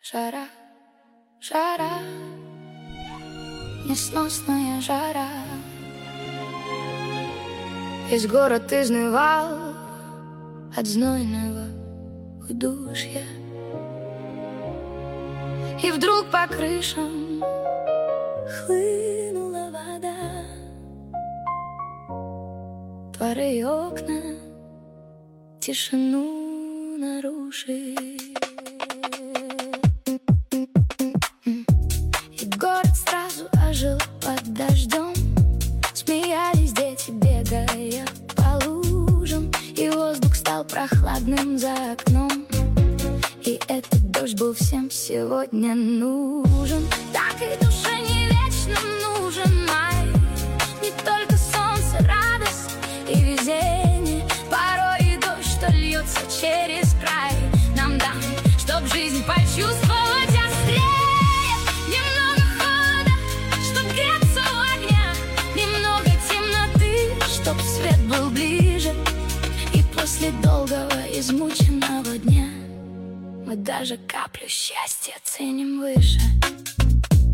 Жара, жара, несносная жара. Весь город изнывал от знойного удушья. И вдруг по крышам хлынула вода. Дворы и окна тишину нарушили. И город сразу ожил под дождем. Смеялись дети, бегая по лужам. И воздух стал прохладным за окном. И этот дождь был всем сегодня нужен. Так и душе не вечно нужен май. Не только солнце, радость и везение. Порой и дождь, что льется через край. Нам дан, чтоб жизнь почувствовать острее. Немного холода, чтоб греться у огня. Немного темноты, чтоб свет был ближе. И после долгого измученного дня мы даже каплю счастья ценим выше.